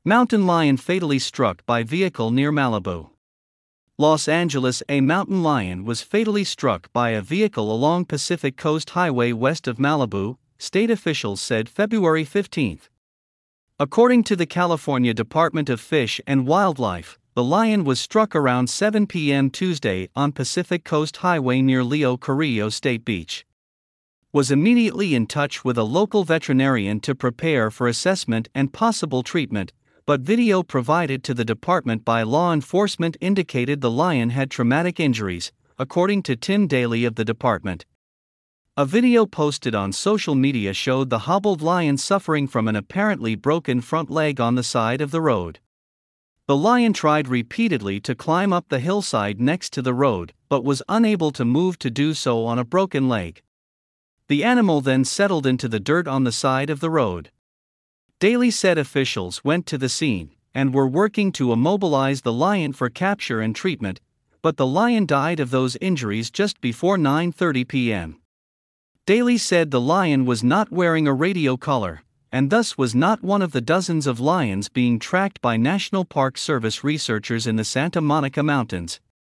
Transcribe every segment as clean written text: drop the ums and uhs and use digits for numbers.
Mountain lion fatally struck by vehicle near Malibu. Los Angeles. A mountain lion was fatally struck by a vehicle along Pacific Coast Highway west of Malibu, state officials said February 15. According to the California Department of Fish and Wildlife, the lion was struck around 7 p.m. Tuesday on Pacific Coast Highway near Leo Carrillo State Beach. Was immediately in touch with a local veterinarian to prepare for assessment and possible treatment, but video provided to the department by law enforcement indicated the lion had traumatic injuries, according to Tim Daly of the department. A video posted on social media showed the hobbled lion suffering from an apparently broken front leg on the side of the road. The lion tried repeatedly to climb up the hillside next to the road, but was unable to move to do so on a broken leg. The animal then settled into the dirt on the side of the road. Daly said officials went to the scene and were working to immobilize the lion for capture and treatment, but the lion died of those injuries just before 9:30 p.m. Daly said the lion was not wearing a radio collar, and thus was not one of the dozens of lions being tracked by National Park Service researchers in the Santa Monica Mountains.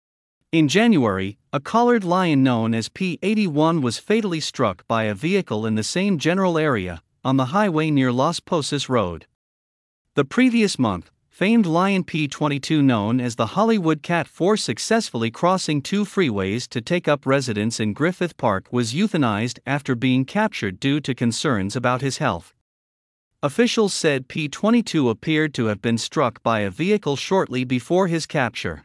In January, a collared lion known as P81 was fatally struck by a vehicle in the same general area, on the highway near Las Posas Road. The previous month, famed lion P22 known as the Hollywood Cat for successfully crossing two freeways to take up residence in Griffith Park was euthanized after being captured due to concerns about his health. Officials said P22 appeared to have been struck by a vehicle shortly before his capture.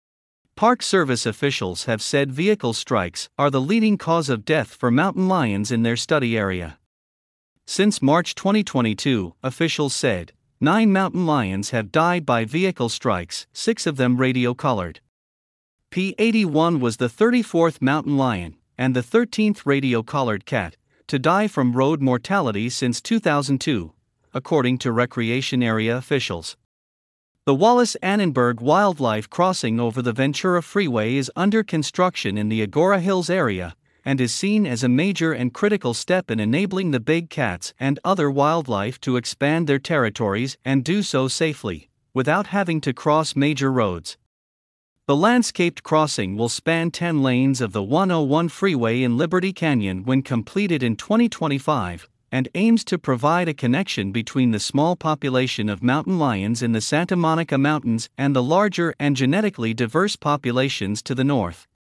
Park Service officials have said vehicle strikes are the leading cause of death for mountain lions in their study area. Since March 2022, officials said, 9 mountain lions have died by vehicle strikes, 6 of them radio-collared. P81 was the 34th mountain lion, and the 13th radio-collared cat, to die from road mortality since 2002, according to recreation area officials. The Wallace-Annenberg Wildlife Crossing over the Ventura Freeway is under construction in the Agora Hills area, and is seen as a major and critical step in enabling the big cats and other wildlife to expand their territories and do so safely, without having to cross major roads. The landscaped crossing will span 10 lanes of the 101 freeway in Liberty Canyon when completed in 2025, and aims to provide a connection between the small population of mountain lions in the Santa Monica Mountains and the larger and genetically diverse populations to the north.